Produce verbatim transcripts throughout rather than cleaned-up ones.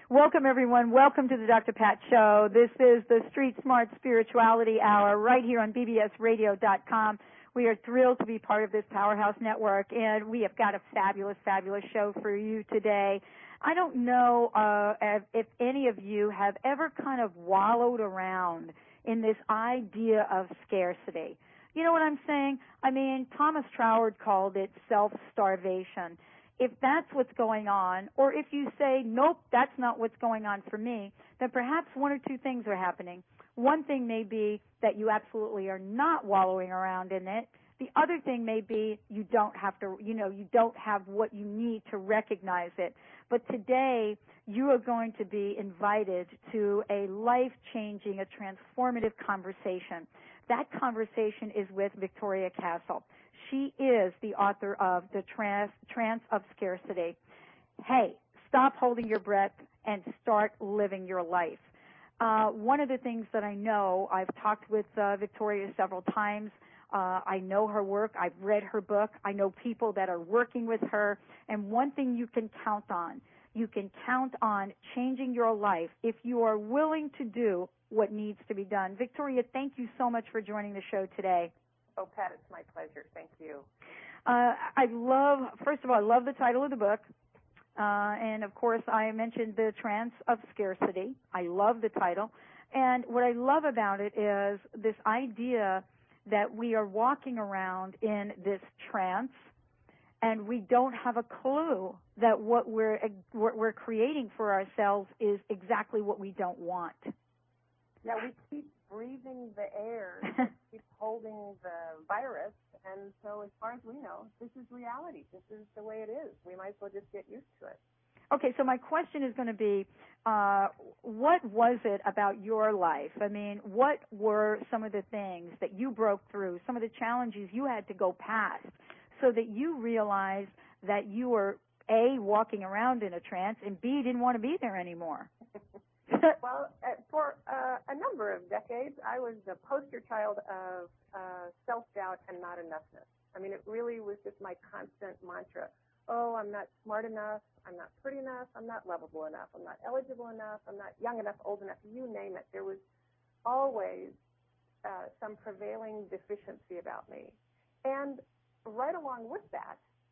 Welcome, everyone. Welcome to the Doctor Pat Show. This is the Street Smart Spirituality Hour right here on B B S radio dot com. We are thrilled to be part of this Powerhouse Network, and we have got a fabulous, fabulous show for you today. I don't know uh, if, if any of you have ever kind of wallowed around in this idea of scarcity. You know what I'm saying? I mean, Thomas Troward called it self-starvation. If that's what's going on, or if you say, nope, that's not what's going on for me, then perhaps one or two things are happening. One thing may be that you absolutely are not wallowing around in it. The other thing may be you don't have to, you know, you don't have what you need to recognize it. But today, you are going to be invited to a life-changing, a transformative conversation. That conversation is with Victoria Castle. She is the author of The Trance, Trance of Scarcity. Hey, stop holding your breath and start living your life. Uh, one of the things that I know, I've talked with uh, Victoria several times. Uh, I know her work. I've read her book. I know people that are working with her. And one thing you can count on, you can count on changing your life if you are willing to do what needs to be done. Victoria, thank you so much for joining the show today. Oh, Pat, it's my pleasure. Thank you. Uh, I love, first of all, I love the title of the book. Uh, and, of course, I mentioned The Trance of Scarcity. I love the title. And what I love about it is this idea that we are walking around in this trance and we don't have a clue that what we're, what we're creating for ourselves is exactly what we don't want. Yeah, we keep breathing the air, keep holding the virus, and so as far as we know, this is reality. This is the way it is. We might as well just get used to it. Okay, so my question is going to be, uh, what was it about your life? I mean, what were some of the things that you broke through, some of the challenges you had to go past so that you realized that you were, A, walking around in a trance, and B, didn't want to be there anymore? Well, uh, for uh, a number of decades, I was the poster child of uh, self-doubt and not enoughness. I mean, it really was just my constant mantra. Oh, I'm not smart enough. I'm not pretty enough. I'm not lovable enough. I'm not eligible enough. I'm not young enough, old enough. You name it. There was always uh, some prevailing deficiency about me. And right along with that,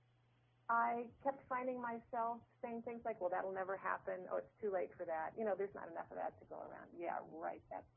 I kept finding myself saying things like, well, that'll never happen. Oh, it's too late for that. You know, there's not enough of that to go around. Yeah, right. That's,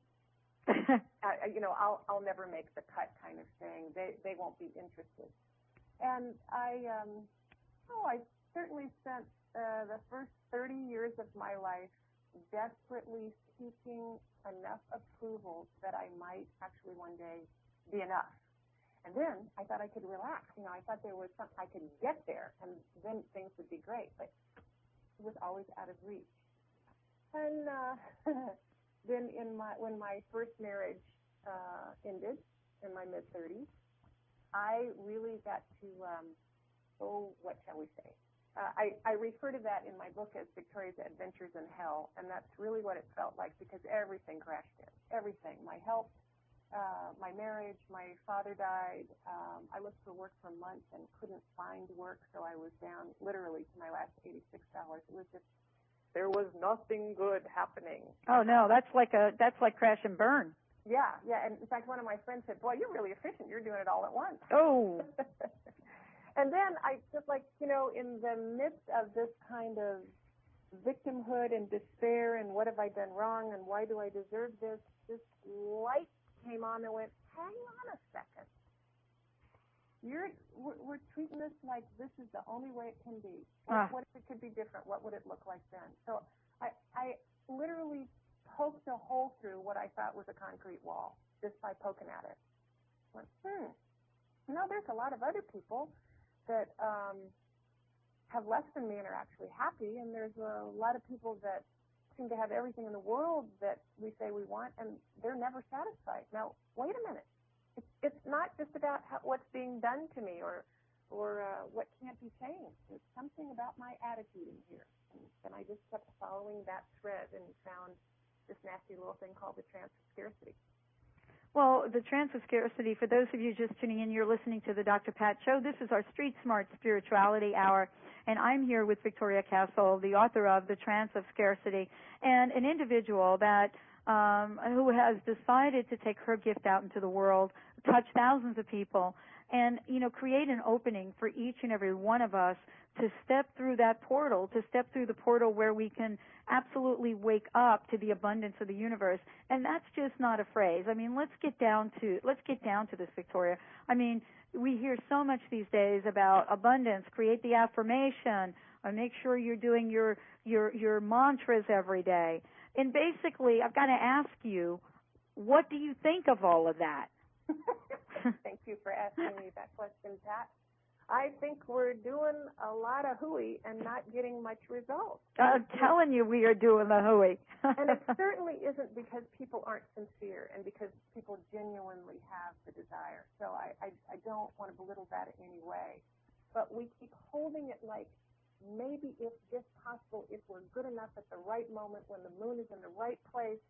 uh, you know, I'll I'll never make the cut kind of thing. They they won't be interested. And I, um, oh, I certainly spent uh, the first thirty years of my life desperately seeking enough approval that I might actually one day be enough. And then I thought I could relax. You know, I thought there was something I could get there, and then things would be great. But it was always out of reach. And uh, then, in my when my first marriage uh, ended in my mid thirties, I really got to, um, oh, what shall we say? Uh, I, I refer to that in my book as Victoria's Adventures in Hell, and that's really what it felt like because everything crashed in. Everything. My health. Uh, my marriage, my father died. Um, I looked for work for months and couldn't find work, so I was down literally to my last eighty-six dollars. It was just, there was nothing good happening. Oh no, that's like a that's like crash and burn. Yeah, yeah. And in fact, one of my friends said, "Boy, you're really efficient. You're doing it all at once." Oh. And then I just like, you know, in the midst of this kind of victimhood and despair and what have I done wrong and why do I deserve this, this light came on and went, hang on a second. You're we're, we're treating this like this is the only way it can be. What, Ah. what if it could be different? What would it look like then? So I, I literally poked a hole through what I thought was a concrete wall just by poking at it. Went, hmm. No, there's a lot of other people that um, have less than me and are actually happy, and there's a lot of people that seem to have everything in the world that we say we want, and they're never satisfied. Now, wait a minute. It's, it's not just about how, what's being done to me or or uh, what can't be changed. There's something about my attitude in here. And, and I just kept following that thread and found this nasty little thing called the trance of scarcity. Well, the trance of scarcity, for those of you just tuning in, you're listening to the Doctor Pat Show. This is our Street Smart Spirituality Hour. And I'm here with Victoria Castle, the author of The Trance of Scarcity, and an individual that um, who has decided to take her gift out into the world, touch thousands of people, and, you know, create an opening for each and every one of us to step through that portal, to step through the portal where we can absolutely wake up to the abundance of the universe. And that's just not a phrase. I mean, let's get down to let's get down to this, Victoria. I mean, we hear so much these days about abundance, create the affirmation, or make sure you're doing your your your mantras every day. And basically, I've got to ask you, what do you think of all of that? Thank you for asking me that question, Pat. I think we're doing a lot of hooey and not getting much results. I'm telling you, we are doing the hooey. And it certainly isn't because people aren't sincere and because people genuinely have the desire. So I, I, I don't want to belittle that in any way. But we keep holding it like maybe if just possible, if we're good enough at the right moment when the moon is in the right place,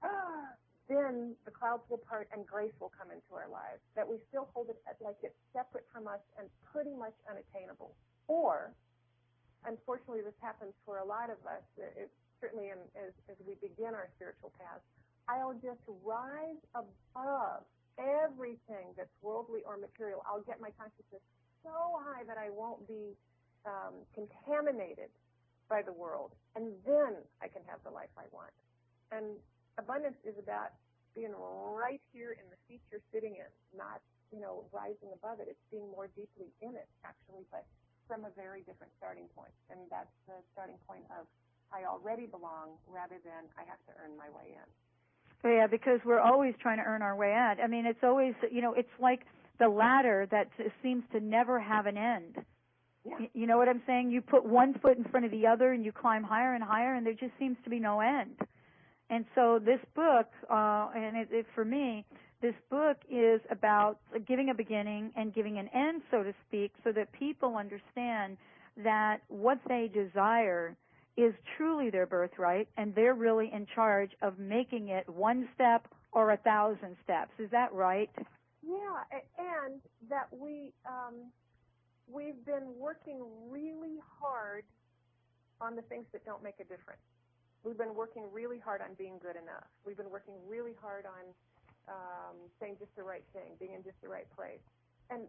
then the clouds will part and grace will come into our lives, that we still hold it at, like it's separate from us and pretty much unattainable. Or, unfortunately, this happens for a lot of us, it, certainly in, as, as we begin our spiritual path, I'll just rise above everything that's worldly or material. I'll get my consciousness so high that I won't be um, contaminated by the world, and then I can have the life I want. And abundance is about being right here in the seat you're sitting in, not, you know, rising above it. It's being more deeply in it, actually, but from a very different starting point. And that's the starting point of I already belong rather than I have to earn my way in. Yeah, because we're always trying to earn our way out. I mean, it's always, you know, it's like the ladder that seems to never have an end. Yeah. You know what I'm saying? You put one foot in front of the other and you climb higher and higher, and there just seems to be no end. And so this book, uh, and it, it, for me, this book is about giving a beginning and giving an end, so to speak, so that people understand that what they desire is truly their birthright, and they're really in charge of making it one step or a thousand steps. Is that right? Yeah, and that we, um, we've been working really hard on the things that don't make a difference. We've been working really hard on being good enough. We've been working really hard on um, saying just the right thing, being in just the right place. And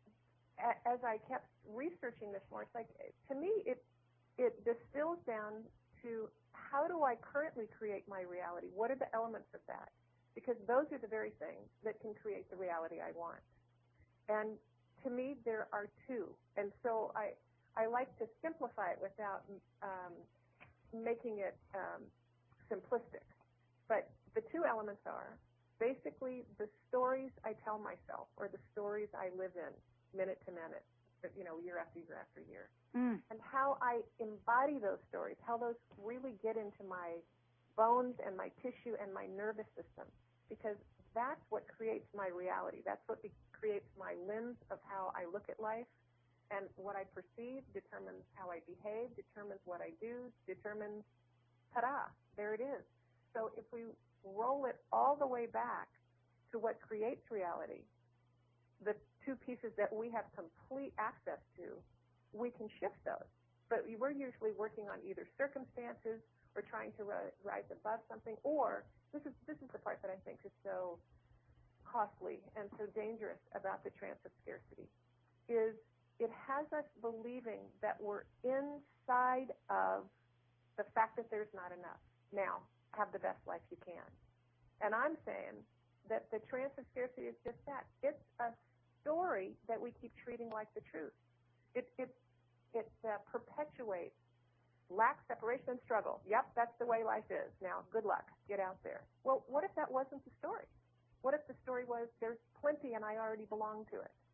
a- as I kept researching this more, it's like, to me, it it distills down to how do I currently create my reality? What are the elements of that? Because those are the very things that can create the reality I want. And to me, there are two. And so I I like to simplify it without um, making it um, simplistic. But the two elements are basically the stories I tell myself or the stories I live in minute to minute, you know, year after year after year. Mm. And how I embody those stories, how those really get into my bones and my tissue and my nervous system, because that's what creates my reality. That's what be- creates my lens of how I look at life. And what I perceive determines how I behave, determines what I do, determines, ta-da, there it is. So if we roll it all the way back to what creates reality, the two pieces that we have complete access to, we can shift those. But we're usually working on either circumstances or trying to ri- rise above something, or this is this is the part that I think is so costly and so dangerous about the trance of scarcity, is it has us believing that we're inside of the fact that there's not enough. Now, have the best life you can. And I'm saying that the trance of scarcity is just that. It's a story that we keep treating like the truth. It it it uh, perpetuates lack, separation, and struggle. Yep, that's the way life is. Now, good luck. Get out there. Well, what if that wasn't the story? What if the story was there's plenty and I already belong to it?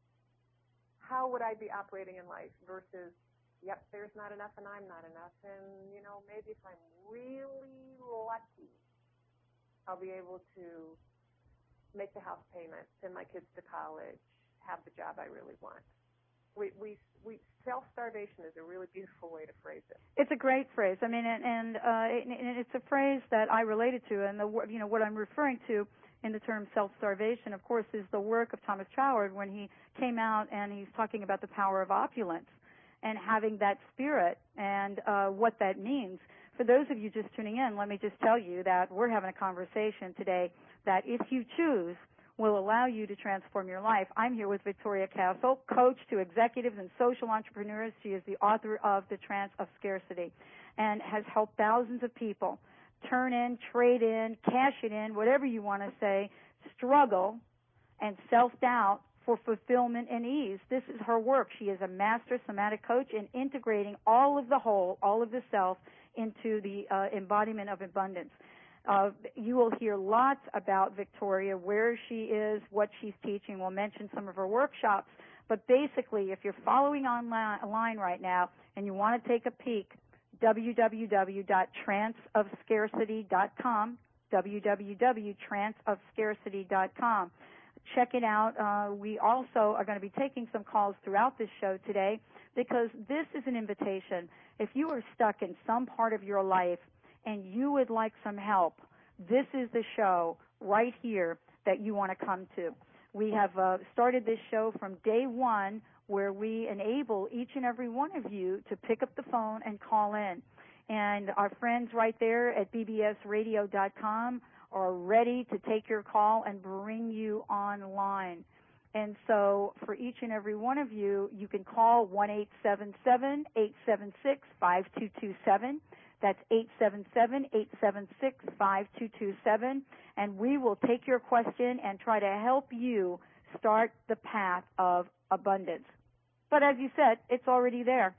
How would I be operating in life versus, yep, there's not enough and I'm not enough, and, you know, maybe if I'm really lucky, I'll be able to make the house payment, send my kids to college, have the job I really want. We, we, we, self-starvation is a really beautiful way to phrase it. It's a great phrase. I mean, and, and, uh, and it's a phrase that I related to, and the you know what I'm referring to in the term self-starvation, of course, is the work of Thomas Troward when he came out and he's talking about the power of opulence. and having that spirit and uh, what that means. For those of you just tuning in, let me just tell you that we're having a conversation today that, if you choose, will allow you to transform your life. I'm here with Victoria Castle, coach to executives and social entrepreneurs. She is the author of The Trance of Scarcity and has helped thousands of people turn in, trade in, cash it in, whatever you want to say, struggle and self-doubt for fulfillment and ease. This is her work. She is a master somatic coach in integrating all of the whole, all of the self, into the uh, embodiment of abundance. Uh, you will hear lots about Victoria, where she is, what she's teaching. We'll mention some of her workshops. But basically, if you're following online right now and you want to take a peek, w w w dot trance of scarcity dot com, w w w dot trance of scarcity dot com. Check it out. Uh, we also are going to be taking some calls throughout this show today, because this is an invitation. If you are stuck in some part of your life and you would like some help, this is the show right here that you want to come to. We have uh, started this show from day one, where we enable each and every one of you to pick up the phone and call in. And our friends right there at b b s radio dot com are ready to take your call and bring you online. And so for each and every one of you, you can call one eight seven seven, eight seven six, five two two seven. That's eight seven seven, eight seven six, five two two seven. And we will take your question and try to help you start the path of abundance. But as you said, it's already there.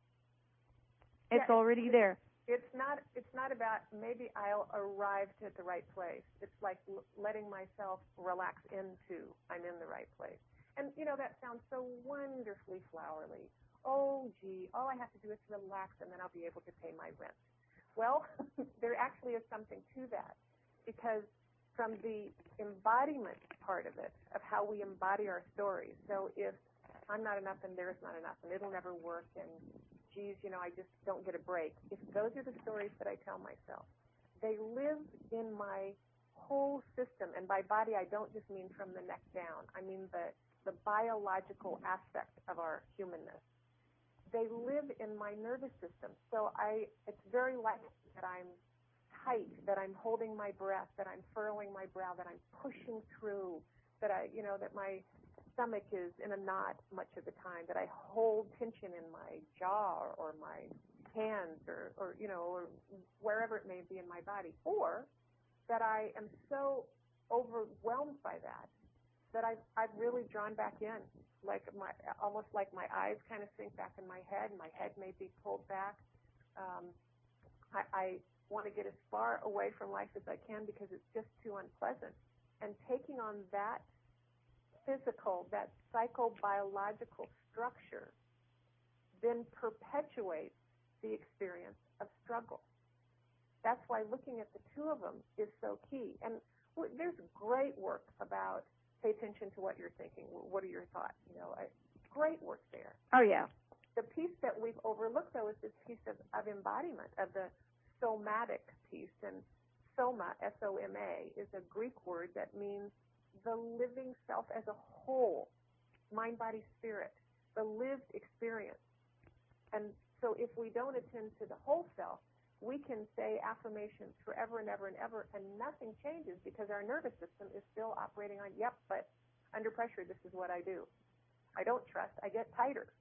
It's yeah, already there. It's not. It's not about maybe I'll arrive at the right place. It's like l- letting myself relax into I'm in the right place. And you know, that sounds so wonderfully flowery. Oh, gee, all I have to do is relax, and then I'll be able to pay my rent. Well, there actually is something to that, because from the embodiment part of it, of how we embody our stories. So if I'm not enough and there's not enough and it'll never work and, geez, you know, I just don't get a break. If those are the stories that I tell myself, they live in my whole system. And by body, I don't just mean from the neck down. I mean the, the biological aspect of our humanness. They live in my nervous system. So I, it's very likely that I'm tight, that I'm holding my breath, that I'm furrowing my brow, that I'm pushing through, that I, you know, that my stomach is in a knot much of the time, that I hold tension in my jaw or, or my hands or, or, you know, or wherever it may be in my body, or that I am so overwhelmed by that that I've, I've really drawn back in, like my, almost like my eyes kind of sink back in my head, my head may be pulled back. Um, I, I want to get as far away from life as I can because it's just too unpleasant. And taking on that physical, that psychobiological structure then perpetuates the experience of struggle. That's why looking at the two of them is so key. And there's great work about pay attention to what you're thinking. What are your thoughts? You know, I, great work there. Oh, yeah. The piece that we've overlooked, though, is this piece of, of embodiment, of the somatic piece. And soma, S O M A, is a Greek word that means the living self as a whole, mind, body, spirit, the lived experience. And so if we don't attend to the whole self, we can say affirmations forever and ever and ever, and nothing changes because our nervous system is still operating on, yep, but under pressure, this is what I do. I don't trust, I get tighter.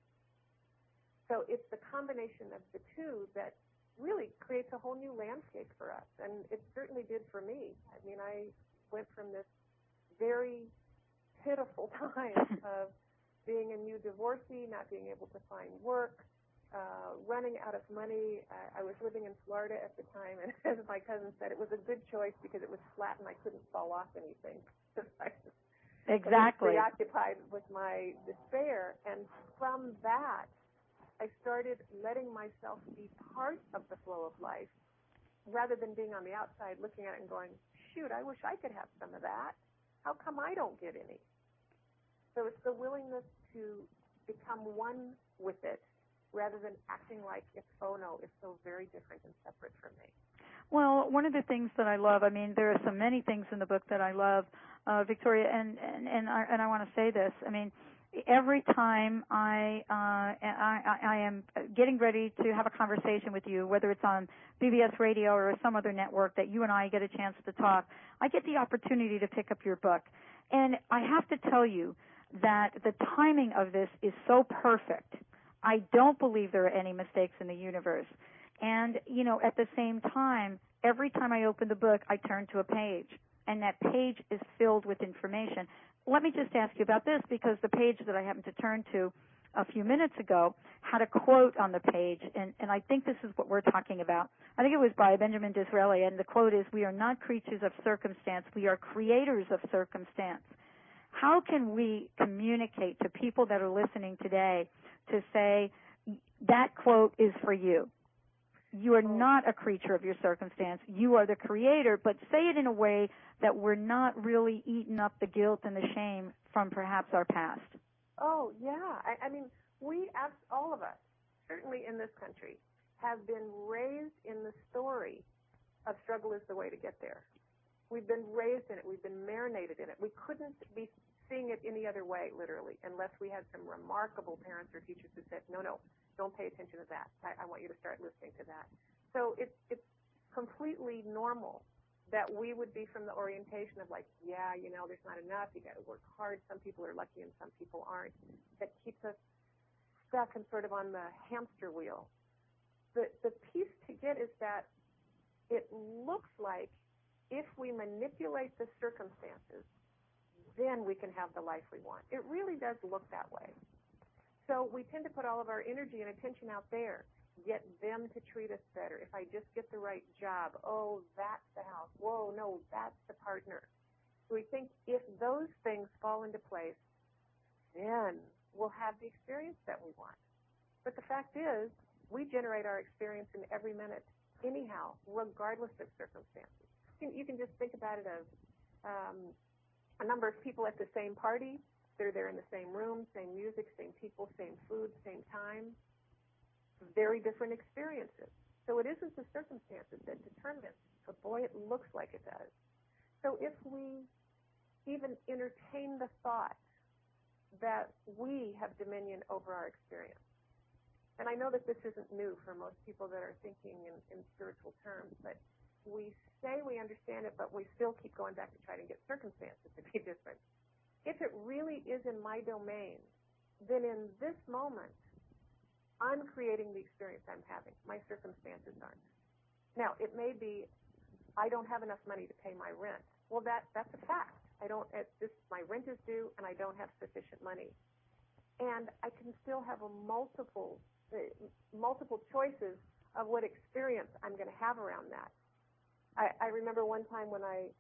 So it's the combination of the two that really creates a whole new landscape for us, and it certainly did for me. I mean, I went from this very pitiful time of being a new divorcee, not being able to find work, uh, running out of money. I, I was living in Florida at the time, and as my cousin said, it was a good choice because it was flat and I couldn't fall off anything. I was, exactly. I was preoccupied with my despair, and from that, I started letting myself be part of the flow of life rather than being on the outside looking at it and going, shoot, I wish I could have some of that. How come I don't get any? So it's the willingness to become one with it rather than acting like it's, oh no, it's so very different and separate from me. Well, one of the things that I love, I mean, there are so many things in the book that I love, uh, Victoria, and, and, and I, and I want to say this. I mean, every time I, uh, I, I I am getting ready to have a conversation with you, whether it's on B B S Radio or some other network that you and I get a chance to talk, I get the opportunity to pick up your book. And I have to tell you that the timing of this is so perfect. I don't believe there are any mistakes in the universe. And, you know, at the same time, every time I open the book, I turn to a page, and that page is filled with information. Let me just ask you about this, because the page that I happened to turn to a few minutes ago had a quote on the page, and, and I think this is what we're talking about. I think it was by Benjamin Disraeli, and the quote is, "We are not creatures of circumstance, we are creators of circumstance." How can we communicate to people that are listening today to say, that quote is for you? You are not a creature of your circumstance. You are the creator, but say it in a way that we're not really eating up the guilt and the shame from perhaps our past. Oh, yeah. I, I mean, we, all of us, certainly in this country, have been raised in the story of struggle is the way to get there. We've been raised in it. We've been marinated in it. We couldn't be seeing it any other way, literally, unless we had some remarkable parents or teachers who said, no, no, don't pay attention to that. I, I want you to start listening to that. So it's, it's completely normal that we would be from the orientation of like, yeah, you know, there's not enough. You got to work hard. Some people are lucky and some people aren't. That keeps us stuck and sort of on the hamster wheel. The, the piece to get is that it looks like if we manipulate the circumstances, then we can have the life we want. It really does look that way. So we tend to put all of our energy and attention out there, get them to treat us better. If I just get the right job, oh, that's the house. Whoa, no, that's the partner. So we think if those things fall into place, then we'll have the experience that we want. But the fact is, we generate our experience in every minute anyhow, regardless of circumstances. You can just think about it as um, a number of people at the same party. They're there in the same room, same music, same people, same food, same time. Very different experiences. So it isn't the circumstances that determine, but boy, it looks like it does. So if we even entertain the thought that we have dominion over our experience, and I know that this isn't new for most people that are thinking in, in spiritual terms, but we say we understand it, but we still keep going back to try to get circumstances to be different. If it really is in my domain, then in this moment, I'm creating the experience I'm having. My circumstances aren't. Now, it may be I don't have enough money to pay my rent. Well, that that's a fact. I don't. It's this my rent is due, and I don't have sufficient money. And I can still have a multiple uh, multiple choices of what experience I'm going to have around that. I, I remember one time when I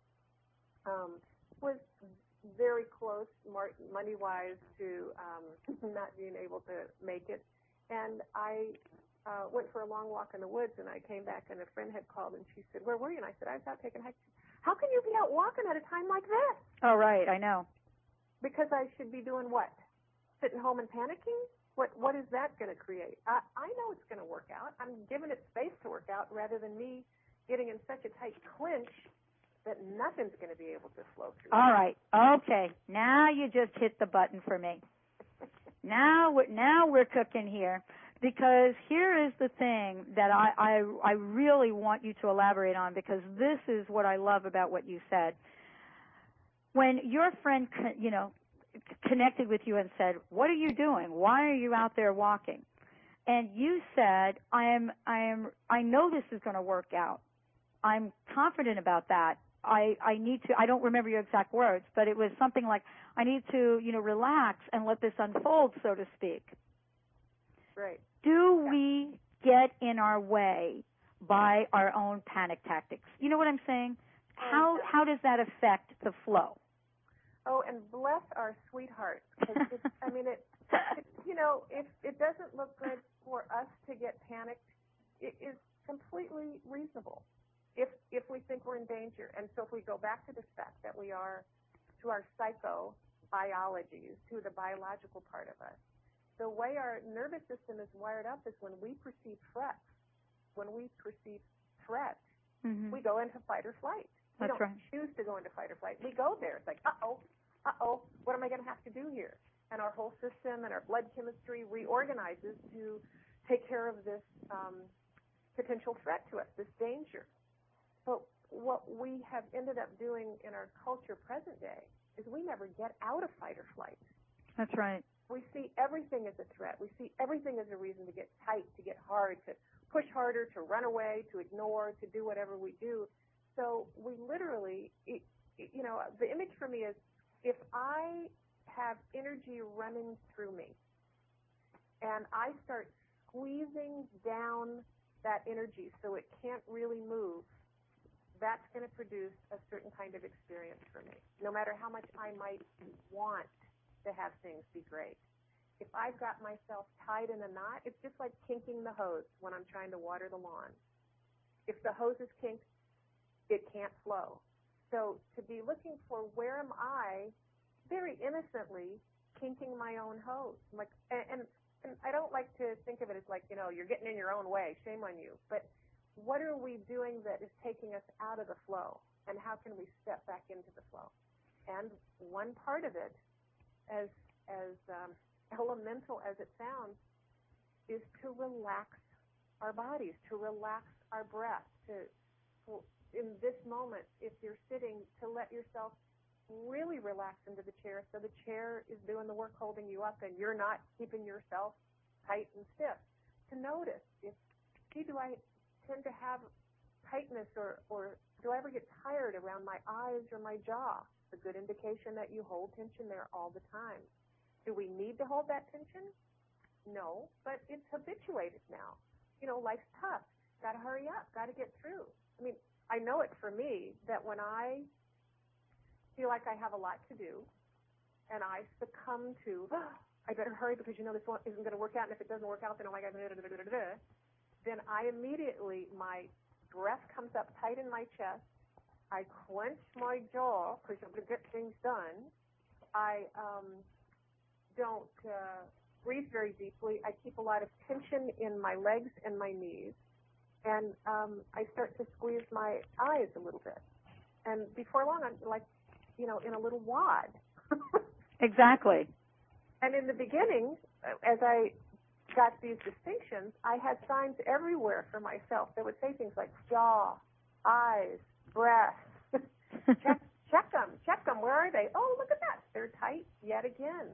um, was very close, money-wise, to um, not being able to make it. And I uh, went for a long walk in the woods, and I came back, and a friend had called, and she said, "Where were you?" And I said, "I was out taking a hike." How can you be out walking at a time like this? Oh, right, I know. Because I should be doing what? Sitting home and panicking? What What is that going to create? I, I know it's going to work out. I'm giving it space to work out rather than me getting in such a tight clinch that nothing's going to be able to flow through. All right. Okay. Now you just hit the button for me. Now we're, now we're cooking here, because here is the thing that I, I, I really want you to elaborate on, because this is what I love about what you said. When your friend, you know, connected with you and said, "What are you doing? Why are you out there walking?" And you said, "I am, I am, I know this is going to work out. I'm confident about that. I, I need to," I don't remember your exact words, but it was something like, "I need to, you know, relax and let this unfold," so to speak. Right. Do yeah. we get in our way by our own panic tactics? You know what I'm saying? Oh, how yeah. how does that affect the flow? Oh, and bless our sweethearts. It's, I mean, it, it, you know, if it doesn't look good for us to get panicked, it is completely reasonable if if we think we're in danger. And so if we go back to the fact that we are, to our psychobiology, to the biological part of us, the way our nervous system is wired up is when we perceive threat, when we perceive threat, mm-hmm. we go into fight or flight. We That's don't right. choose to go into fight or flight. We go there. It's like, uh-oh, uh-oh, what am I going to have to do here? and our whole system and our blood chemistry reorganizes to take care of this um, potential threat to us, this danger. But what we have ended up doing in our culture present day is we never get out of fight or flight. That's right. We see everything as a threat. We see everything as a reason to get tight, to get hard, to push harder, to run away, to ignore, to do whatever we do. So we literally, it, it, you know, the image for me is if I have energy running through me and I start squeezing down that energy so it can't really move, that's going to produce a certain kind of experience for me, no matter how much I might want to have things be great. If I've got myself tied in a knot, it's just like kinking the hose when I'm trying to water the lawn. If the hose is kinked, it can't flow. So to be looking for where am I, very innocently, kinking my own hose. I'm like, and, and, and I don't like to think of it as like, you know, you're getting in your own way, shame on you. But what are we doing that is taking us out of the flow, and how can we step back into the flow? And one part of it, as as um, elemental as it sounds, is to relax our bodies, to relax our breath. To, to in this moment, if you're sitting, to let yourself really relax into the chair, so the chair is doing the work holding you up, and you're not keeping yourself tight and stiff. To notice if, gee, do I tend to have tightness, or, or do I ever get tired around my eyes or my jaw? It's a good indication that you hold tension there all the time. Do we need to hold that tension? No, but it's habituated now. You know, life's tough. Got to hurry up. Got to get through. I mean, I know it for me that when I feel like I have a lot to do and I succumb to, oh, I better hurry because, you know, this one isn't going to work out, and if it doesn't work out, then oh my God, da, da, da, da, da, da, then I immediately, my breath comes up tight in my chest. I clench my jaw because I'm going to get things done. I um, don't uh, breathe very deeply. I keep a lot of tension in my legs and my knees. And um, I start to squeeze my eyes a little bit. And before long, I'm like, you know, in a little wad. Exactly. And in the beginning, as I got these distinctions, I had signs everywhere for myself that would say things like jaw, eyes, breath. check, check them, check them. Where are they? Oh, look at that. They're tight yet again.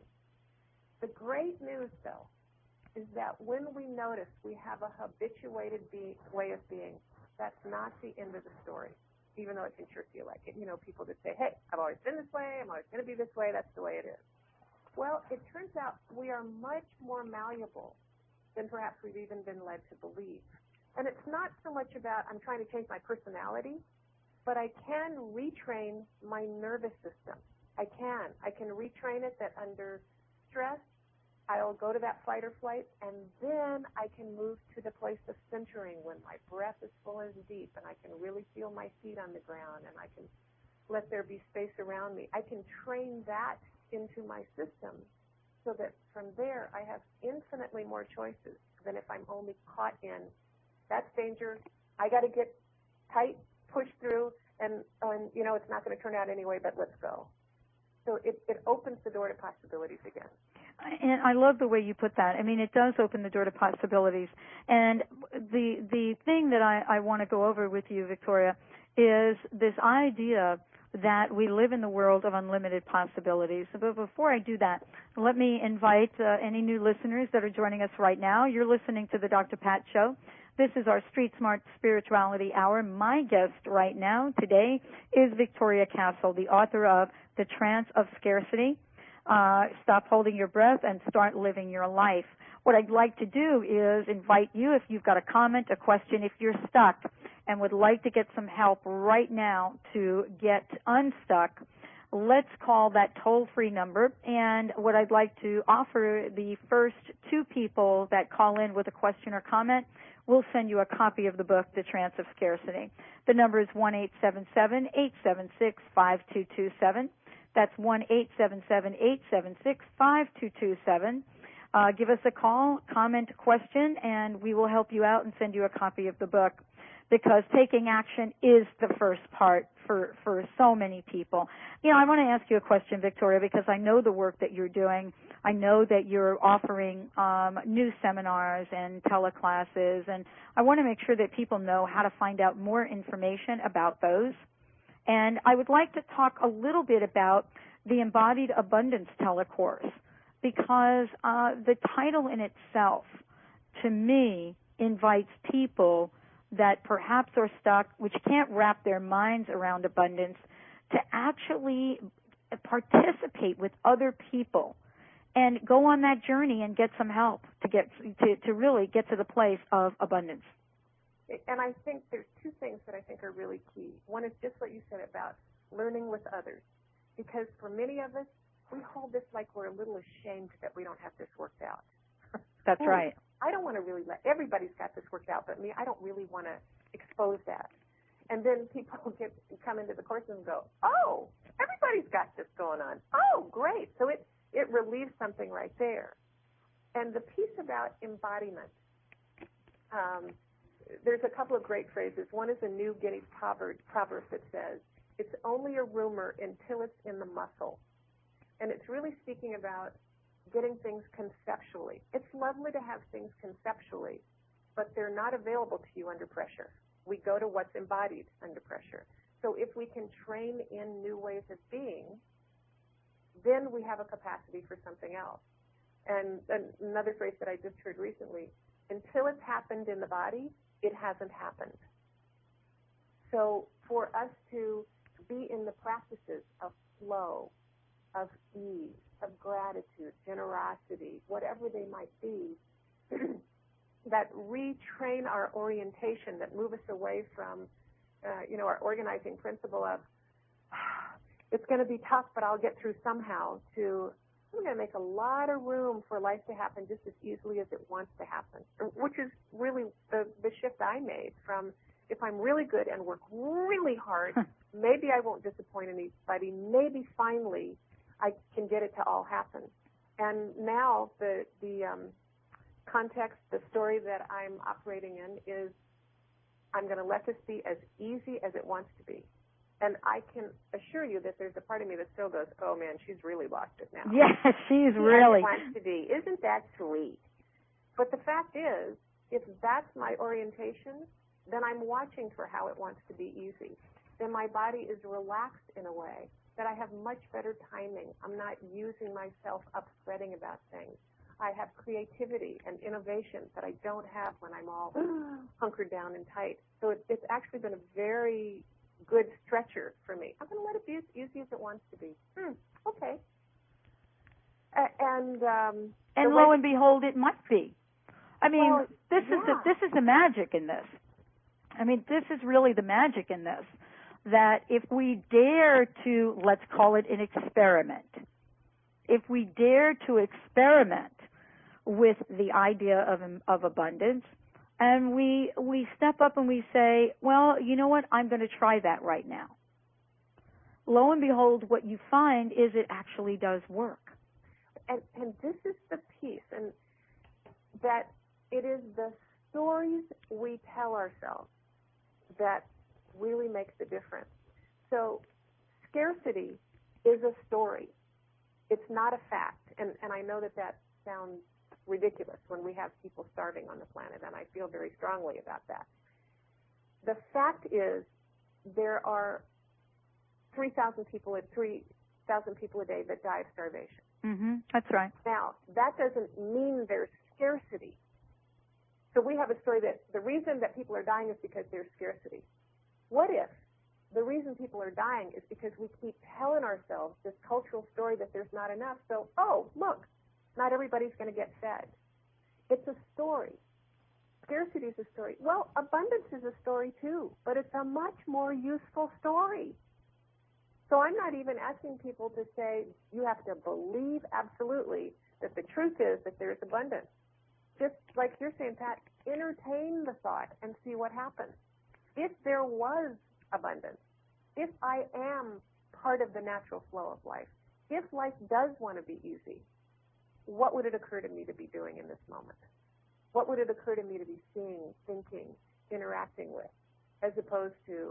The great news, though, is that when we notice we have a habituated be- way of being, that's not the end of the story, even though it can sure feel like it. You know, people that say, hey, I've always been this way, I'm always going to be this way, that's the way it is. Well, it turns out we are much more malleable than perhaps we've even been led to believe. And it's not so much about I'm trying to change my personality, but I can retrain my nervous system. I can. I can retrain it that under stress, I'll go to that fight or flight, and then I can move to the place of centering when my breath is full and deep, and I can really feel my feet on the ground, and I can let there be space around me. I can train that into my system so that from there I have infinitely more choices than if I'm only caught in, that's danger, I got to get tight, push through, and, and, you know, it's not going to turn out anyway, but let's go. So it, it opens the door to possibilities again. And I love the way you put that. I mean, it does open the door to possibilities. And the the thing that I, I want to go over with you, Victoria, is this idea that we live in the world of unlimited possibilities. But before I do that, let me invite uh, any new listeners that are joining us right now. You're listening to the Doctor Pat Show. This is our Street Smart Spirituality Hour. My guest right now today is Victoria Castle, the author of The Trance of Scarcity. Uh, stop holding your breath and start living your life. What I'd like to do is invite you, if you've got a comment, a question, if you're stuck and would like to get some help right now to get unstuck, let's call that toll-free number. And what I'd like to offer the first two people that call in with a question or comment, we'll send you a copy of the book, The Trance of Scarcity. The number is one eight seven seven, eight seven six, five two two seven. That's one eight seven seven, eight seven six, five two two seven. Uh, give us a call, comment, question, and we will help you out and send you a copy of the book, because taking action is the first part for, for so many people. You know, I want to ask you a question, Victoria, because I know the work that you're doing. I know that you're offering um, new seminars and teleclasses, and I want to make sure that people know how to find out more information about those. And I would like to talk a little bit about the Embodied Abundance telecourse, because uh, the title in itself, to me, invites people that perhaps are stuck, which can't wrap their minds around abundance, to actually participate with other people and go on that journey and get some help to get to, to really get to the place of abundance. And I think there's two things that I think are really key. One is just what you said about learning with others, because for many of us, we hold this like we're a little ashamed that we don't have this worked out. That's oh, right. I don't want to really let, everybody's got this worked out, but me, I don't really want to expose that. And then people get come into the course and go, oh, everybody's got this going on. Oh, great. So it, it relieves something right there. And the piece about embodiment, um, there's a couple of great phrases. One is a New Guinea proverb, proverb that says, it's only a rumor until it's in the muscle. And it's really speaking about getting things conceptually. It's lovely to have things conceptually, but they're not available to you under pressure. We go to what's embodied under pressure. So if we can train in new ways of being, then we have a capacity for something else. And, and another phrase that I just heard recently, until it's happened in the body, it hasn't happened. So for us to be in the practices of flow, of ease, of gratitude, generosity, whatever they might be, that retrain our orientation, that move us away from, uh, you know, our organizing principle of, it's going to be tough, but I'll get through somehow, to, I'm going to make a lot of room for life to happen just as easily as it wants to happen, which is really the, the shift I made from, if I'm really good and work really hard, maybe I won't disappoint anybody, maybe finally I can get it to all happen. And now the the um, context, the story that I'm operating in is, I'm going to let this be as easy as it wants to be. And I can assure you that there's a part of me that still goes, oh man, she's really lost it now. Yes, she's really. As it wants to be. Isn't that sweet? But the fact is, if that's my orientation, then I'm watching for how it wants to be easy. Then my body is relaxed in a way that I have much better timing. I'm not using myself up sweating about things. I have creativity and innovation that I don't have when I'm all hunkered down and tight. So it, it's actually been a very good stretcher for me. I'm going to let it be as easy as it wants to be. Hmm, okay. Uh, and um, and lo and behold, it might be. I mean, well, this yeah. is the, this is the magic in this. I mean, this is really the magic in this. That if we dare to, let's call it an experiment, if we dare to experiment with the idea of of abundance, and we we step up and we say, well, you know what, I'm going to try that right now. Lo and behold, what you find is it actually does work. And, and this is the piece, and that it is the stories we tell ourselves that really makes the difference. So scarcity is a story. It's not a fact. And, and I know that that sounds ridiculous when we have people starving on the planet, and I feel very strongly about that. The fact is there are three thousand people, three thousand people a day that die of starvation. Mm-hmm. That's right. Now, that doesn't mean there's scarcity. So we have a story that the reason that people are dying is because there's scarcity. What if the reason people are dying is because we keep telling ourselves this cultural story that there's not enough? So, oh, look, not everybody's going to get fed. It's a story. Scarcity is a story. Well, abundance is a story too, but it's a much more useful story. So I'm not even asking people to say, you have to believe absolutely that the truth is that there's abundance. Just like you're saying, Pat, entertain the thought and see what happens. If there was abundance, if I am part of the natural flow of life, if life does want to be easy, what would it occur to me to be doing in this moment? What would it occur to me to be seeing, thinking, interacting with, as opposed to,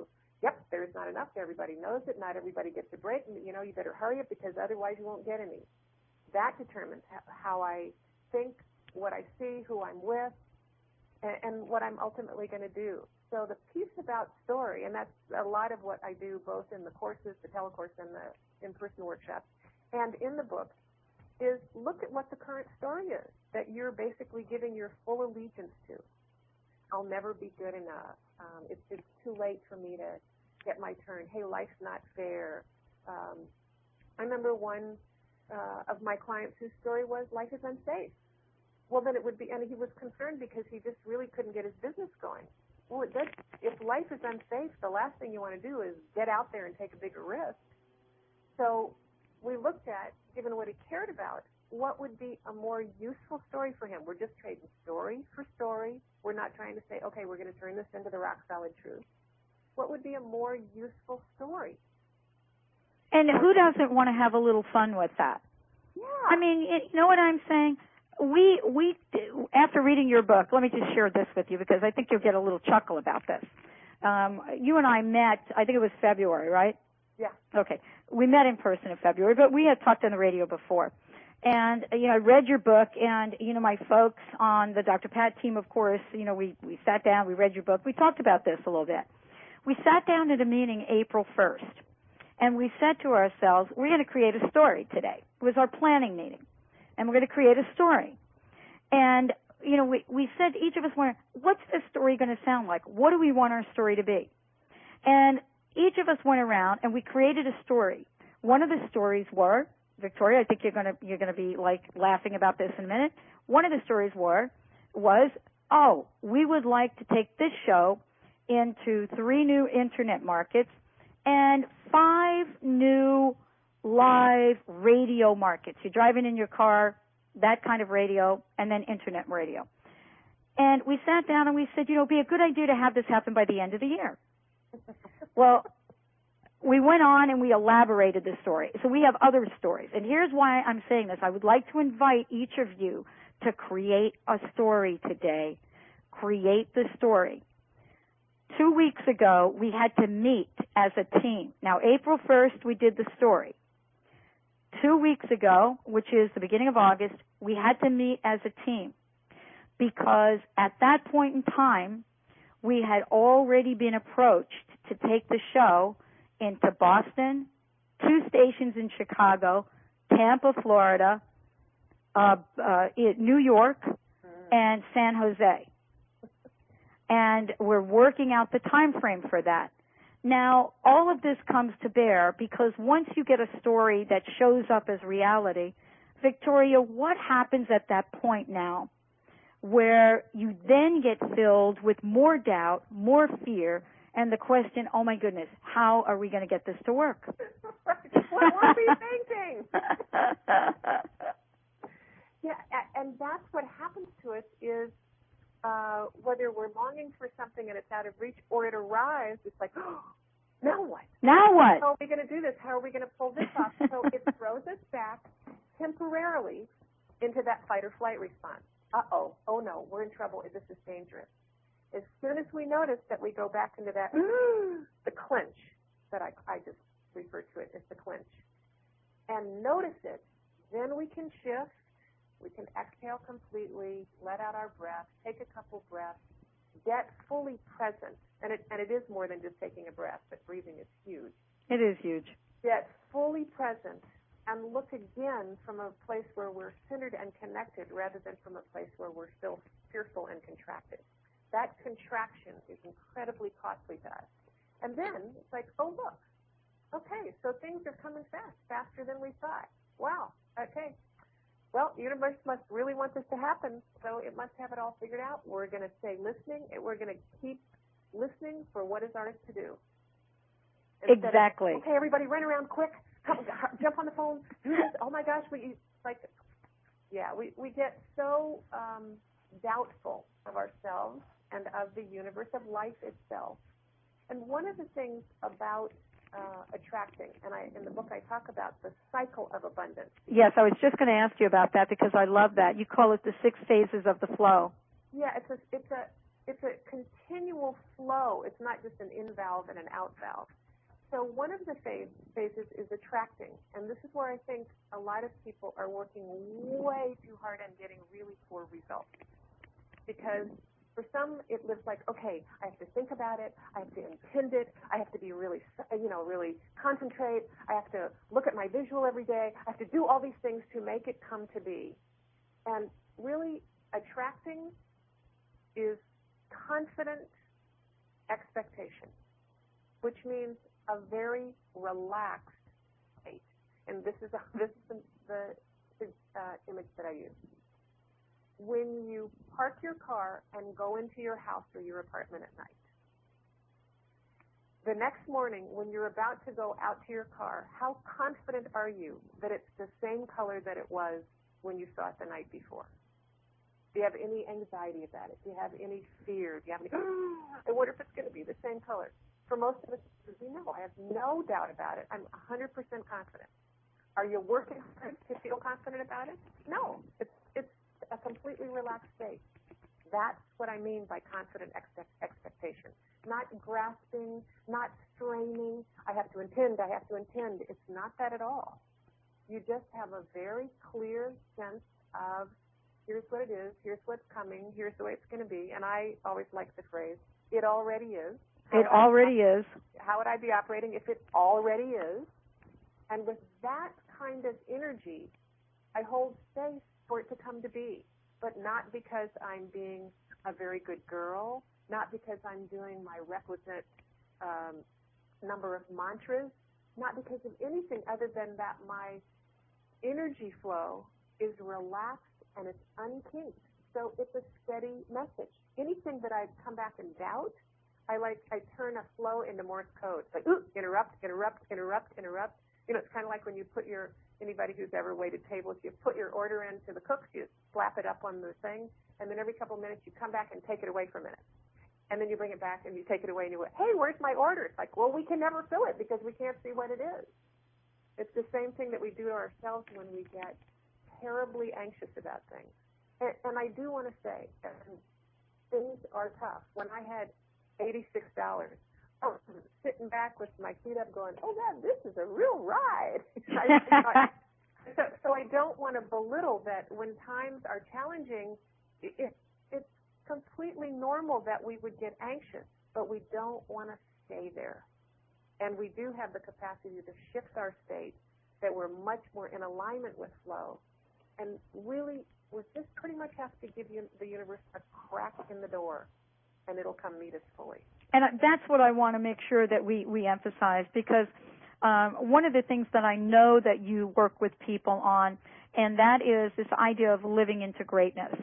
yep, there's not enough. Everybody knows it. Not everybody gets a break. You know, you better hurry up because otherwise you won't get any. That determines how I think, what I see, who I'm with, and, and what I'm ultimately going to do. So the piece about story, and that's a lot of what I do both in the courses, the telecourse, and the in-person workshops, and in the book, is look at what the current story is that you're basically giving your full allegiance to. I'll never be good enough. Um, it's just too late for me to get my turn. Hey, life's not fair. Um, I remember one uh, of my clients whose story was life is unsafe. Well, then it would be, and he was concerned because he just really couldn't get his business going. Well, it does, if life is unsafe, the last thing you want to do is get out there and take a bigger risk. So we looked at, given what he cared about, what would be a more useful story for him. We're just trading story for story. We're not trying to say, okay, we're going to turn this into the rock solid truth. What would be a more useful story? And who doesn't want to have a little fun with that? Yeah. I mean, you know what I'm saying? We, we, after reading your book, let me just share this with you because I think you'll get a little chuckle about this. Um, you and I met, I think it was February, right? Yeah. Okay. We met in person in February, but we had talked on the radio before. And, you know, I read your book, and, you know, my folks on the Doctor Pat team, of course, you know, we, we sat down, we read your book. We talked about this a little bit. We sat down at a meeting April first, and we said to ourselves, we're going to create a story today. It was our planning meeting, and we're going to create a story. And, you know, we, we said, each of us went, what's this story going to sound like? What do we want our story to be? And each of us went around, and we created a story. One of the stories were, Victoria, I think you're going to you're going to be like laughing about this in a minute. One of the stories were was, oh, we would like to take this show into three new internet markets and five new live radio markets. You're driving in your car, that kind of radio, and then internet radio. And we sat down and we said, you know, it'd be a good idea to have this happen by the end of the year. Well, we went on and we elaborated the story. So we have other stories. And here's why I'm saying this. I would like to invite each of you to create a story today. Create the story. Two weeks ago, we had to meet as a team. Now, April first, we did the story. Two weeks ago, which is the beginning of August, we had to meet as a team because at that point in time, we had already been approached to take the show into Boston, two stations in Chicago, Tampa, Florida, uh, uh, New York, and San Jose. And we're working out the time frame for that. Now, all of this comes to bear because once you get a story that shows up as reality, Victoria, what happens at that point now where you then get filled with more doubt, more fear, and the question, oh, my goodness, how are we going to get this to work? What were we thinking? Yeah, and that's what happens to us is uh, whether we're longing for something and it's out of reach or it arrives, it's like, oh, now what? Now what? How are we going to do this? How are we going to pull this off? So it throws us back temporarily into that fight or flight response. Uh-oh, oh, no, we're in trouble. This is dangerous. As soon as we notice that we go back into that, the clinch that I, I just referred to it as the clinch, and notice it, then we can shift, we can exhale completely, let out our breath, take a couple breaths, get fully present, and it, and it is more than just taking a breath, but breathing is huge. It is huge. Get fully present and look again from a place where we're centered and connected rather than from a place where we're still fearful and contracted. That contraction is incredibly costly to us. And then it's like, oh, look, okay, so things are coming fast, faster than we thought. Wow, okay. Well, the universe must really want this to happen, so it must have it all figured out. We're going to stay listening, and we're going to keep listening for what is ours to do. Instead exactly. Of, okay, everybody, run around quick. Come, jump on the phone. Do this. Oh, my gosh, we like, yeah, we, we get so um, doubtful of ourselves and of the universe, of life itself. And one of the things about uh, attracting, and I, in the book I talk about the cycle of abundance. Yes, I was just going to ask you about that because I love that. You call it the six phases of the flow. Yeah, it's a, it's a it's a continual flow. It's not just an in valve and an out valve. So one of the phase, phases is attracting, and this is where I think a lot of people are working way too hard and getting really poor results. Because for some, it looks like, okay, I have to think about it, I have to intend it, I have to be really, you know, really concentrate, I have to look at my visual every day, I have to do all these things to make it come to be. And really, attracting is confident expectation, which means a very relaxed state. And this is a, this is the, the uh, image that I use. When you park your car and go into your house or your apartment at night, the next morning when you're about to go out to your car, how confident are you that it's the same color that it was when you saw it the night before? Do you have any anxiety about it? Do you have any fear? Do you have any, oh, I wonder if it's going to be the same color? For most of us, we know. I have no doubt about it. I'm one hundred percent confident. Are you working hard to feel confident about it? No. It's, it's a completely relaxed state. That's what I mean by confident ex- expectation. Not grasping, not straining. I have to intend, I have to intend. It's not that at all. You just have a very clear sense of, here's what it is, here's what's coming, here's the way it's going to be. And I always like the phrase, it already is. How it already I, is. How would I be operating if it already is? And with that kind of energy, I hold space for it to come to be, but not because I'm being a very good girl, not because I'm doing my requisite um, number of mantras, not because of anything other than that my energy flow is relaxed and it's unkinked. So it's a steady message. Anything that I come back and doubt, I like I turn a flow into Morse code. It's like, ooh, interrupt, interrupt, interrupt, interrupt. You know, it's kind of like when you put your, anybody who's ever waited tables, you put your order into the cooks, you slap it up on the thing, and then every couple of minutes you come back and take it away for a minute. And then you bring it back and you take it away and you go, hey, where's my order? It's like, well, we can never fill it because we can't see what it is. It's the same thing that we do to ourselves when we get terribly anxious about things. And, and I do want to say, and things are tough. When I had eighty-six dollars, I was sitting back with my feet up going, oh, God, this is a real ride. I, I, so, so I don't want to belittle that when times are challenging, it, it's completely normal that we would get anxious, but we don't want to stay there. And we do have the capacity to shift our state, that we're much more in alignment with flow. And really, we just pretty much have to give you, the universe a crack in the door, and it'll come meet us fully. And that's what I want to make sure that we, we emphasize, because um, one of the things that I know that you work with people on, and that is this idea of living into greatness.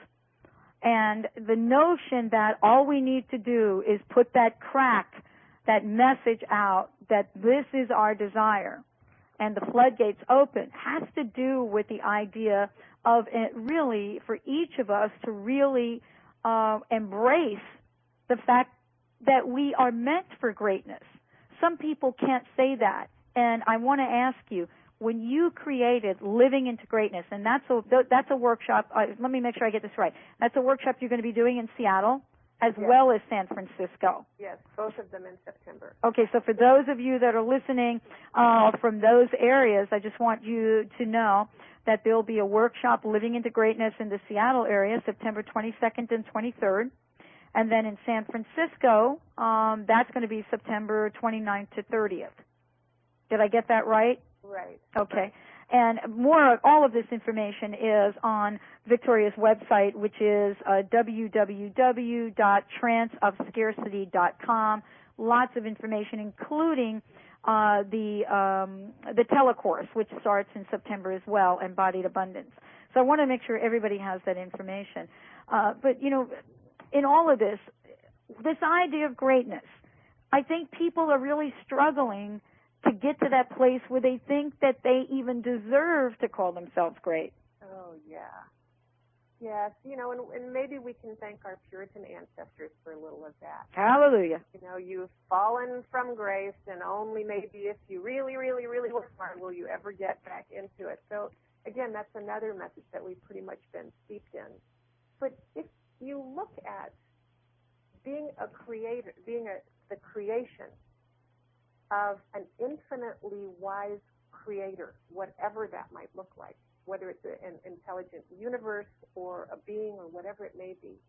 And the notion that all we need to do is put that crack, that message out, that this is our desire, and the floodgates open, has to do with the idea of it really, for each of us to really uh, embrace the fact that we are meant for greatness. Some people can't say that. And I want to ask you, when you created Living into Greatness, and that's a, that's a workshop, uh, let me make sure I get this right. That's a workshop you're going to be doing in Seattle as yes. well as San Francisco. Yes, both of them in September. Okay, so for those of you that are listening uh, from those areas, I just want you to know that there will be a workshop, Living into Greatness, in the Seattle area, September twenty-second and twenty-third. And then in San Francisco, um, that's going to be September twenty-ninth to thirtieth. Did I get that right? Right. Okay. And more of all of this information is on Victoria's website, which is uh, w w w dot trance of scarcity dot com. Lots of information, including uh, the um, the telecourse, which starts in September as well, Embodied Abundance. So I want to make sure everybody has that information. Uh, but, you know, in all of this, this idea of greatness, I think people are really struggling to get to that place where they think that they even deserve to call themselves great. Oh, yeah. Yes, you know, and, and maybe we can thank our Puritan ancestors for a little of that. Hallelujah. You know, you've fallen from grace, and only maybe if you really, really, really work hard will you ever get back into it. So, again, that's another message that we've pretty much been steeped in. But if you look at being a creator, being a, the creation of an infinitely wise creator, whatever that might look like, whether it's a, an intelligent universe or a being or whatever it may be.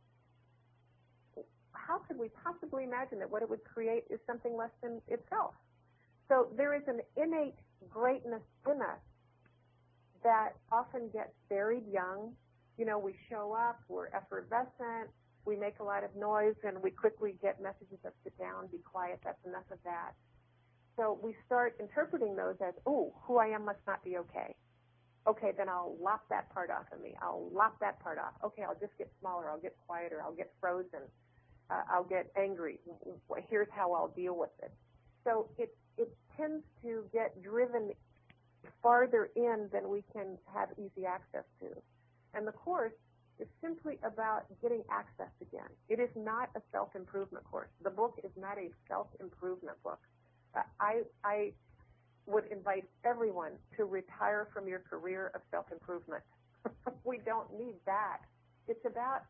How could we possibly imagine that what it would create is something less than itself? So there is an innate greatness in us that often gets buried young. You know, we show up, we're effervescent, we make a lot of noise, and we quickly get messages of sit down, be quiet, that's enough of that. So we start interpreting those as, oh, who I am must not be okay. Okay, then I'll lop that part off of me. I'll lop that part off. Okay, I'll just get smaller. I'll get quieter. I'll get frozen. Uh, I'll get angry. Here's how I'll deal with it. So it it tends to get driven farther in than we can have easy access to. And the course is simply about getting access again. It is not a self-improvement course. The book is not a self-improvement book. Uh, I I would invite everyone to retire from your career of self-improvement. We don't need that. It's about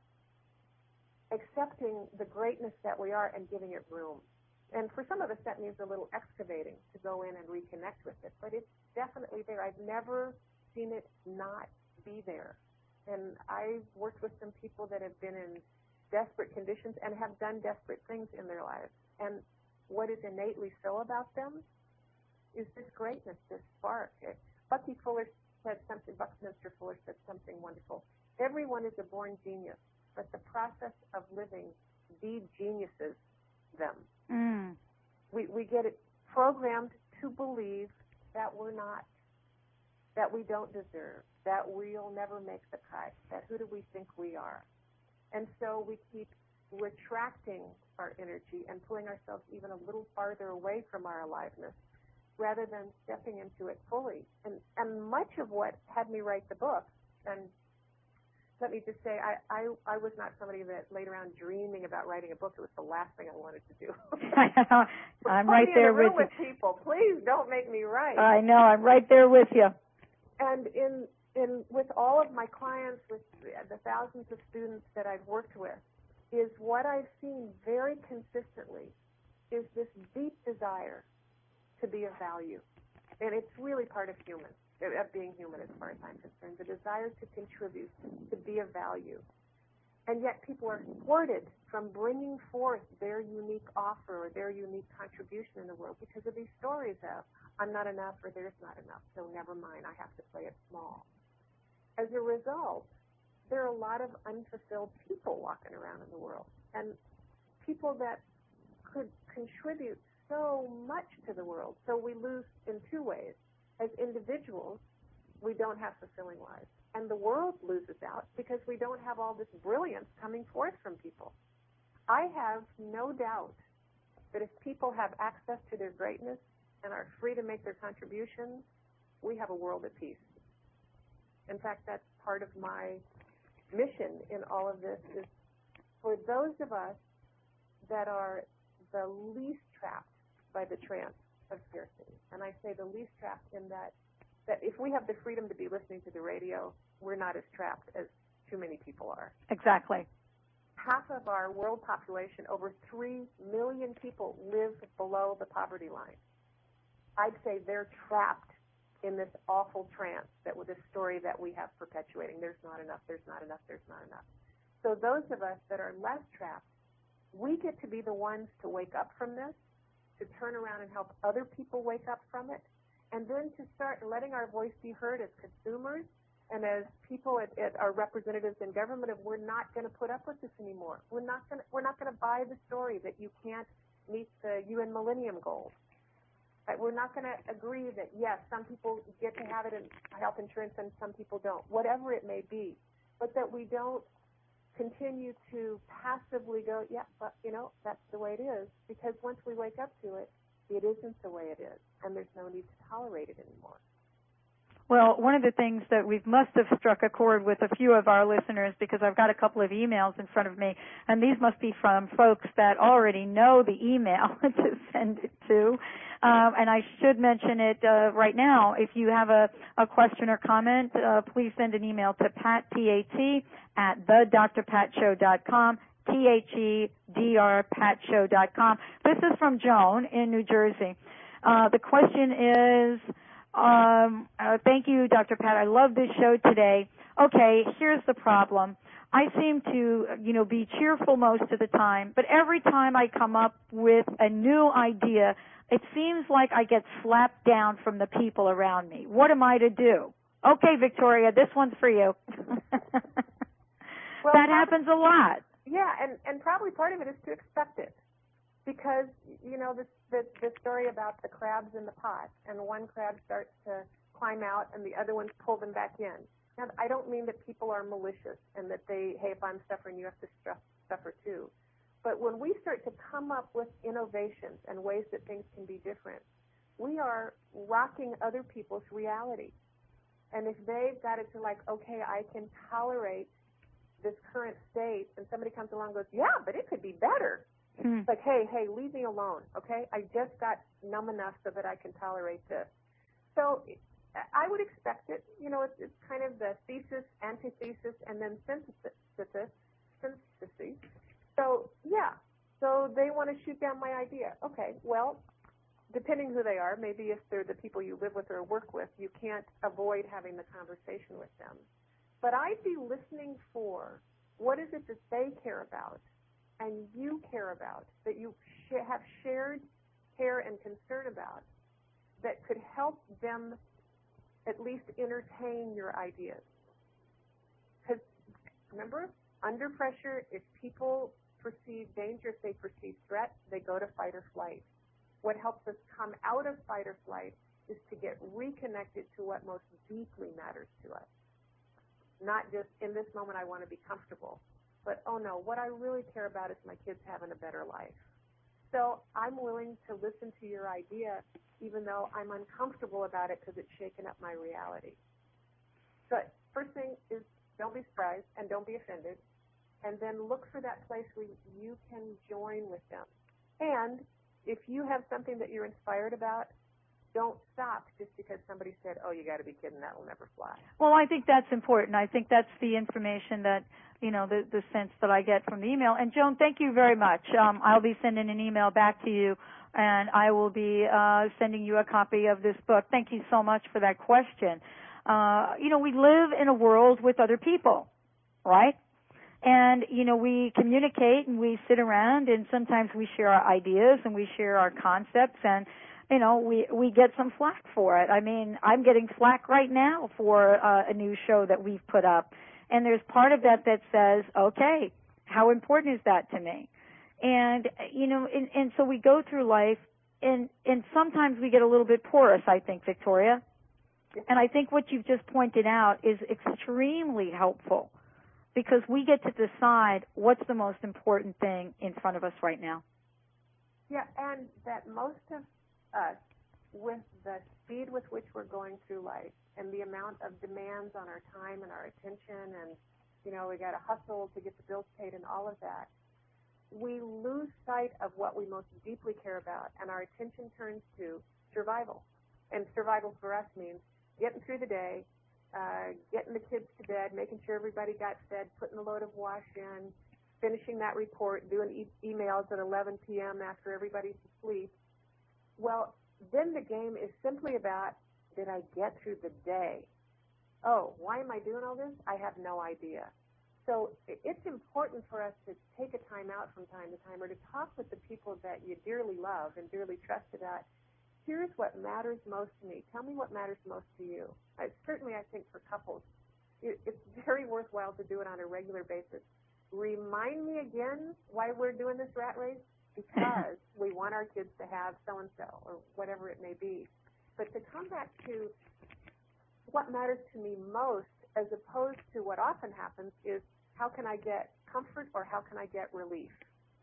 accepting the greatness that we are and giving it room. And for some of us, that means a little excavating to go in and reconnect with it. But it's definitely there. I've never seen it not be there. And I've worked with some people that have been in desperate conditions and have done desperate things in their lives. And what is innately so about them is this greatness, this spark. Bucky Fuller said something, Buckminster Fuller said something wonderful. Everyone is a born genius, but the process of living de-geniuses them. Mm. We we get it programmed to believe that we're not, that we don't deserve, that we'll never make the cut, that who do we think we are? And so we keep retracting our energy and pulling ourselves even a little farther away from our aliveness rather than stepping into it fully. And, and much of what had me write the book, and let me just say, I, I, I was not somebody that laid around dreaming about writing a book. It was the last thing I wanted to do. I'm right there with you. with people. Please don't make me write. I know. I'm right there with you. And in in with all of my clients, with the thousands of students that I've worked with, is what I've seen very consistently is this deep desire to be of value. And it's really part of human, of being human as far as I'm concerned, the desire to contribute, to be of value. And yet people are thwarted from bringing forth their unique offer or their unique contribution in the world because of these stories of, I'm not enough or there's not enough, so never mind, I have to play it small. As a result, there are a lot of unfulfilled people walking around in the world, and people that could contribute so much to the world. So we lose in two ways. As individuals, we don't have fulfilling lives. And the world loses out because we don't have all this brilliance coming forth from people. I have no doubt that if people have access to their greatness and are free to make their contributions, we have a world at peace. In fact, that's part of my mission in all of this is for those of us that are the least trapped by the trance of scarcity. And I say the least trapped in that that if we have the freedom to be listening to the radio, we're not as trapped as too many people are. Exactly. Half of our world population, over three million people, live below the poverty line. I'd say they're trapped in this awful trance that with this story that we have perpetuating. There's not enough, there's not enough, there's not enough. So those of us that are less trapped, we get to be the ones to wake up from this, to turn around and help other people wake up from it, and then to start letting our voice be heard as consumers and as people, at, at our representatives in government, of we're not going to put up with this anymore. We're not going to, we're not going to buy the story that you can't meet the U N Millennium Goals. Right? We're not going to agree that, yes, some people get to have it in health insurance and some people don't, whatever it may be, but that we don't continue to passively go, yeah, but, you know, that's the way it is, because once we wake up to it, it isn't the way it is, and there's no need to tolerate it anymore. Well, one of the things that we must have struck a chord with a few of our listeners, because I've got a couple of emails in front of me, and these must be from folks that already know the email to send it to. Um, and I should mention it uh, right now. If you have a, a question or comment, uh, please send an email to Pat, P A T, at the dr pat show dot com, T H E D R Pat Show dot com. This is from Joan in New Jersey. Uh, the question is, um, uh, thank you, Doctor Pat. I love this show today. Okay, here's the problem. I seem to, you know, be cheerful most of the time, but every time I come up with a new idea, it seems like I get slapped down from the people around me. What am I to do? Okay, Victoria, this one's for you. Well, that happens a lot. Yeah, and, and probably part of it is to expect it. Because, you know, the, the, the story about the crabs in the pot, and one crab starts to climb out and the other ones pull them back in. Now, I don't mean that people are malicious and that they, hey, if I'm suffering, you have to suffer too. But when we start to come up with innovations and ways that things can be different, we are rocking other people's reality. And if they've got it to like, okay, I can tolerate this current state, and somebody comes along and goes, yeah, but it could be better. Hmm. It's like, hey, hey, leave me alone, okay? I just got numb enough so that I can tolerate this. So I would expect it. You know, it's, it's kind of the thesis, antithesis, and then synthesis. synthesis. So, yeah. So they want to shoot down my idea. Okay, well, depending who they are, maybe if they're the people you live with or work with, you can't avoid having the conversation with them. But I'd be listening for what is it that they care about and you care about, that you sh- have shared care and concern about, that could help them at least entertain your ideas. Because remember, under pressure, if people perceive danger, if they perceive threat, they go to fight or flight. What helps us come out of fight or flight is to get reconnected to what most deeply matters to us. Not just in this moment I want to be comfortable, but oh no, what I really care about is my kids having a better life. So I'm willing to listen to your idea even though I'm uncomfortable about it because it's shaken up my reality. So first thing is don't be surprised and don't be offended, and then look for that place where you can join with them. And if you have something that you're inspired about, don't stop just because somebody said, oh, you got to be kidding, that will never fly. Well, I think that's important. I think that's the information that, you know, the, the sense that I get from the email. And, Joan, thank you very much. Um, I'll be sending an email back to you, and I will be uh, sending you a copy of this book. Thank you so much for that question. Uh, you know, we live in a world with other people, right? And, you know, we communicate and we sit around, and sometimes we share our ideas and we share our concepts, and you know, we, we get some flack for it. I mean, I'm getting flack right now for uh, a new show that we've put up. And there's part of that that says, okay, how important is that to me? And, you know, and, and so we go through life, and, and sometimes we get a little bit porous, I think, Victoria. And I think what you've just pointed out is extremely helpful because we get to decide what's the most important thing in front of us right now. Yeah, and that most of us, with the speed with which we're going through life and the amount of demands on our time and our attention and, you know, we got to hustle to get the bills paid and all of that, we lose sight of what we most deeply care about, and our attention turns to survival. And survival for us means getting through the day, uh, getting the kids to bed, making sure everybody got fed, putting a load of wash in, finishing that report, doing e- emails at eleven p.m. after everybody's asleep. Well, then the game is simply about, did I get through the day? Oh, why am I doing all this? I have no idea. So it's important for us to take a time out from time to time or to talk with the people that you dearly love and dearly trust about, here's what matters most to me. Tell me what matters most to you. I, certainly, I think for couples, it, it's very worthwhile to do it on a regular basis. Remind me again why we're doing this rat race. Because we want our kids to have so-and-so or whatever it may be. But to come back to what matters to me most as opposed to what often happens is how can I get comfort or how can I get relief?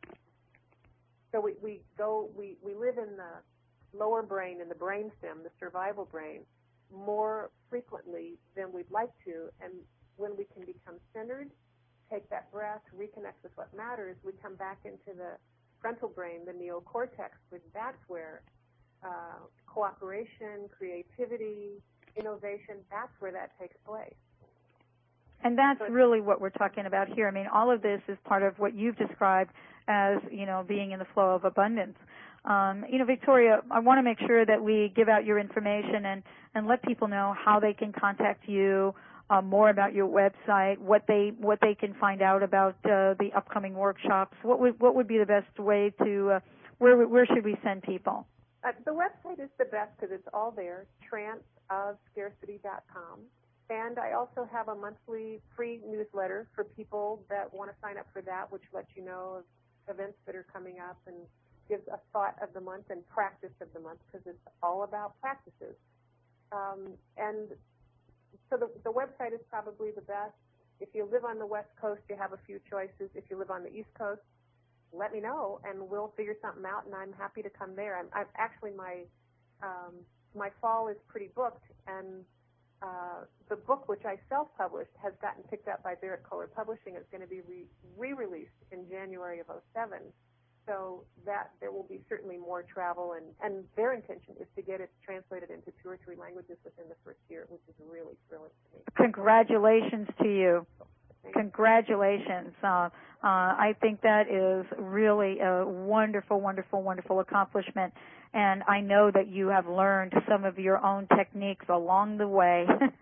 So we, we go, we, we live in the lower brain, in the brainstem, the survival brain, more frequently than we'd like to. And when we can become centered, take that breath, reconnect with what matters, we come back into the frontal brain, the neocortex, which that's where uh, cooperation, creativity, innovation, that's where that takes place. And that's really what we're talking about here. I mean, all of this is part of what you've described as, you know, being in the flow of abundance. Um, you know, Victoria, I want to make sure that we give out your information and, and let people know how they can contact you, uh, more about your website, what they what they can find out about uh, the upcoming workshops. What would what would be the best way to uh, where where should we send people? Uh, the website is the best because it's all there, trance of scarcity dot com. And I also have a monthly free newsletter for people that want to sign up for that, which lets you know of events that are coming up and gives a thought of the month and practice of the month because it's all about practices. Um, and so the, the website is probably the best. If you live on the West Coast, you have a few choices. If you live on the East Coast, let me know, and we'll figure something out, and I'm happy to come there. I'm, I'm actually, my um, my fall is pretty booked, and uh, the book, which I self-published, has gotten picked up by Barrett Kohler Publishing. It's going to be re- re-released in January of oh seven, so that there will be certainly more travel, and, and their intention is to get it translated into two or three languages within the first year, which is really thrilling to me. Congratulations to you. Congratulations. Uh, uh, I think that is really a wonderful, wonderful, wonderful accomplishment. And I know that you have learned some of your own techniques along the way.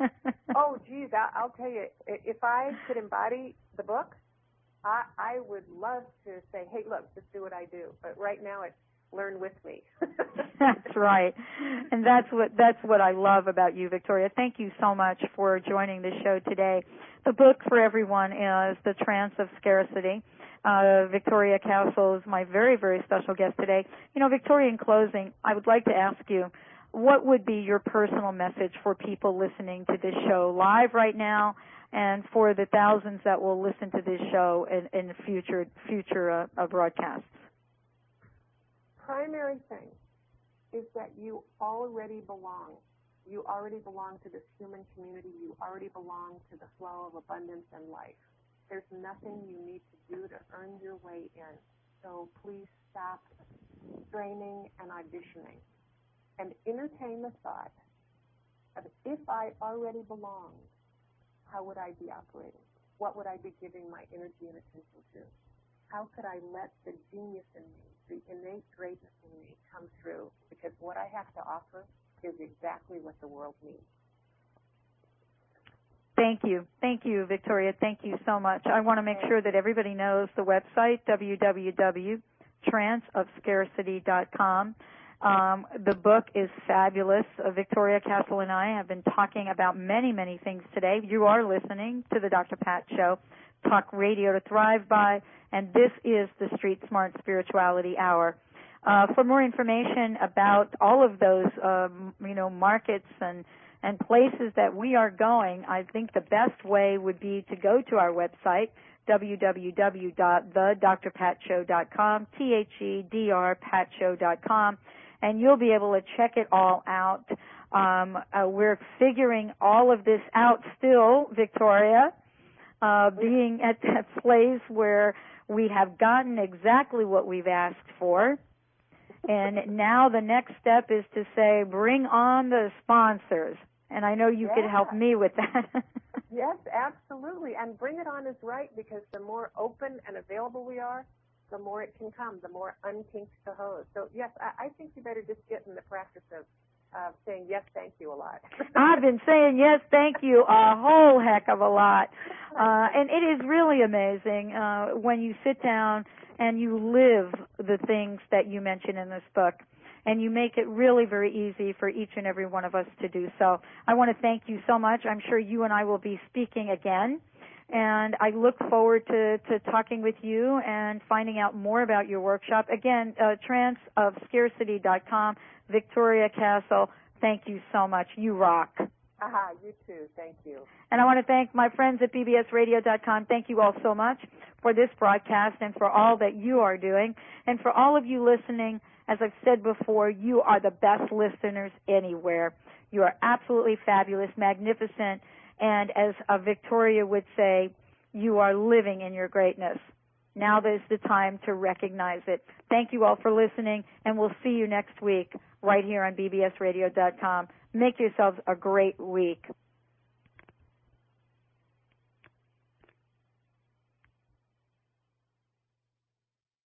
Oh, geez, I, I'll tell you, if I could embody the book, I, I would love to say, hey, look, just do what I do. But right now it's learn with me. That's right. And that's what that's what I love about you, Victoria. Thank you so much for joining the show today. The book for everyone is The Trance of Scarcity. Uh, Victoria Castle is my very, very special guest today. You know, Victoria, in closing, I would like to ask you, what would be your personal message for people listening to this show live right now and for the thousands that will listen to this show in, in future, future uh, uh, broadcasts? Primary thing is that you already belong. You already belong to this human community. You already belong to the flow of abundance and life. There's nothing you need to do to earn your way in. So please stop straining and auditioning and entertain the thought of, if I already belonged, how would I be operating? What would I be giving my energy and attention to? How could I let the genius in me, the innate greatness in me, come through? Because what I have to offer is exactly what the world needs. Thank you. Thank you, Victoria. Thank you so much. I want to make sure that everybody knows the website, w w w dot trance of scarcity dot com. Um, the book is fabulous. Uh, Victoria Castle and I have been talking about many, many things today. You are listening to the Doctor Pat Show, talk radio to thrive by, and this is the Street Smart Spirituality Hour. Uh, for more information about all of those, um, you know, markets and and places that we are going, I think the best way would be to go to our website, w w w dot the dr pat show dot com, T H E D R pat show dot com, and you'll be able to check it all out. Um, uh, we're figuring all of this out still, Victoria, uh, being at that place where we have gotten exactly what we've asked for. And now the next step is to say, bring on the sponsors. And I know you yeah. could help me with that. Yes, absolutely. And bring it on is right, because the more open and available we are, the more it can come, the more unkinked the hose. So, yes, I, I think you better just get in the practice of uh, saying yes, thank you a lot. I've been saying yes, thank you a whole heck of a lot. Uh, and it is really amazing uh, when you sit down and you live the things that you mention in this book, and you make it really very easy for each and every one of us to do so. I want to thank you so much. I'm sure you and I will be speaking again, and I look forward to, to talking with you and finding out more about your workshop. Again, uh, trance of scarcity dot com, Victoria Castle, thank you so much. You rock. Aha, you too. Thank you. And I want to thank my friends at b b s radio dot com. Thank you all so much for this broadcast and for all that you are doing. And for all of you listening, as I've said before, you are the best listeners anywhere. You are absolutely fabulous, magnificent, and as uh, Victoria would say, you are living in your greatness. Now is the time to recognize it. Thank you all for listening, and we'll see you next week right here on b b s radio dot com. Make yourselves a great week.